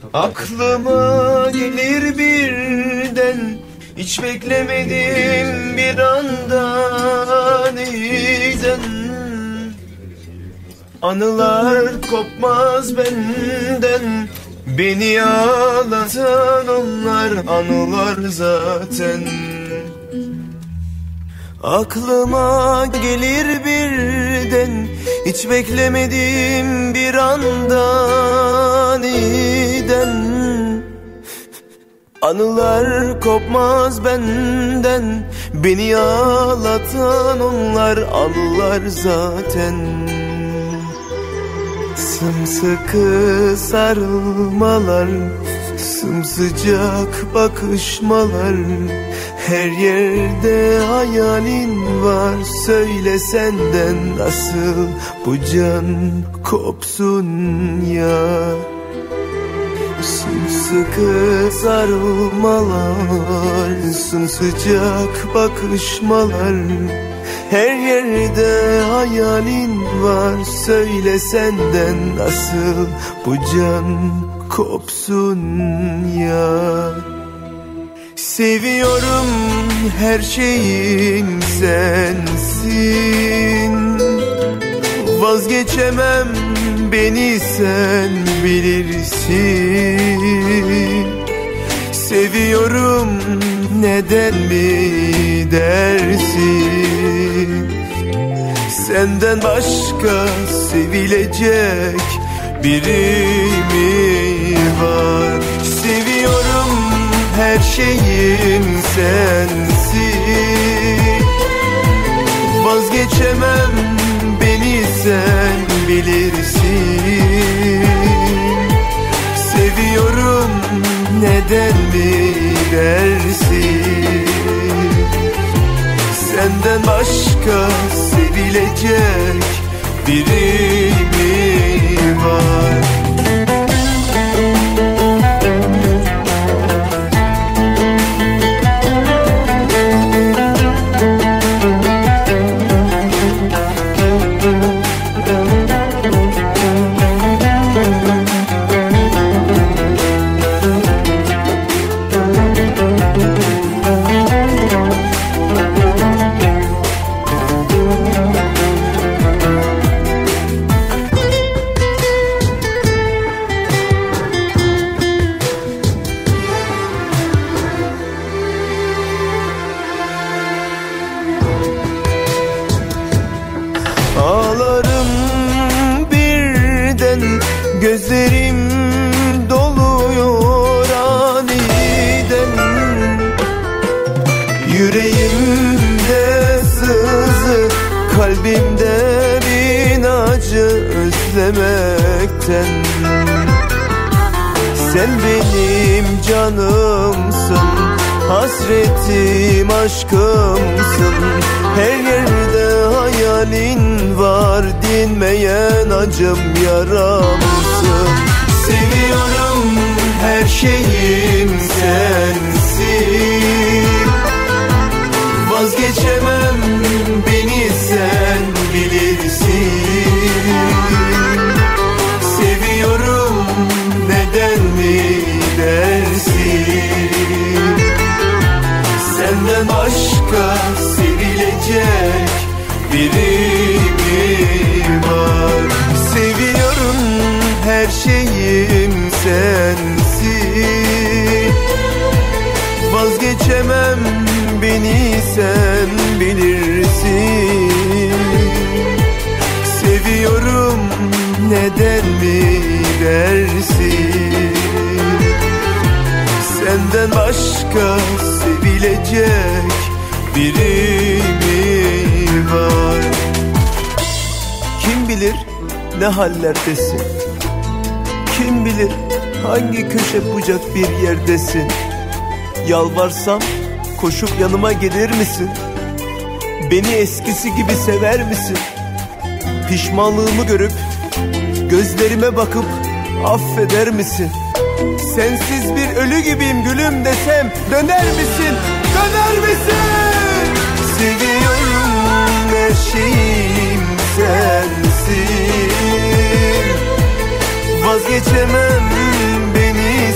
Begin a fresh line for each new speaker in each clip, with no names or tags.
Aklıma gelir birden, hiç beklemedim bir anda aniden. Anılar kopmaz benden, beni ağlatan onlar anılar zaten. Aklıma gelir birden, hiç beklemedim bir anda aniden. Anılar kopmaz benden, beni ağlatan onlar anılar zaten. Sımsıkı sarılmalar, sımsıcak bakışmalar, her yerde hayalin var. Söyle senden nasıl bu can kopsun ya. Sımsıkı sarılmalar, sımsıcak bakışmalar, her yerde hayalin var. Söyle senden nasıl bu can kopsun ya. Seviyorum her şeyim sensin, vazgeçemem beni sen bilirsin. Seviyorum neden mi dersin? Senden başka sevilecek biri mi var? Seviyorum her şeyim sensin, vazgeçemem beni sen bilirsin. Seviyorum neden mi dersin? Senden başka sevilecek biri mi var? Ağlarım birden, gözlerim doluyor aniden. Yüreğimde sızı, kalbimde bin acı özlemekten. Sen benim canımsın, hasretim aşkımsın. Her yerde hayalin var, dinmeyen acım yaramsın. Seviyorum her şeyim sensin, vazgeçemem beni sen bilirsin. Seviyorum neden mi dersin? Senden başka sevilecek biri mi var? Seviyorum her şeyim sensin, vazgeçemem beni sen bilirsin. Seviyorum neden mi dersin? Senden başka sevilecek biri mi var? Kim bilir ne hallerdesin, kim bilir hangi köşe bucak bir yerdesin. Yalvarsam koşup yanıma gelir misin? Beni eskisi gibi sever misin? Pişmanlığımı görüp gözlerime bakıp affeder misin? Sensiz bir ölü gibiyim gülüm desem döner misin? Döner misin? Seviyorum her şeyim sensin, vazgeçemem beni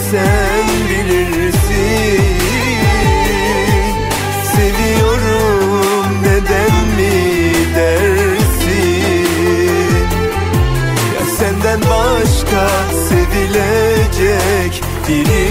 biri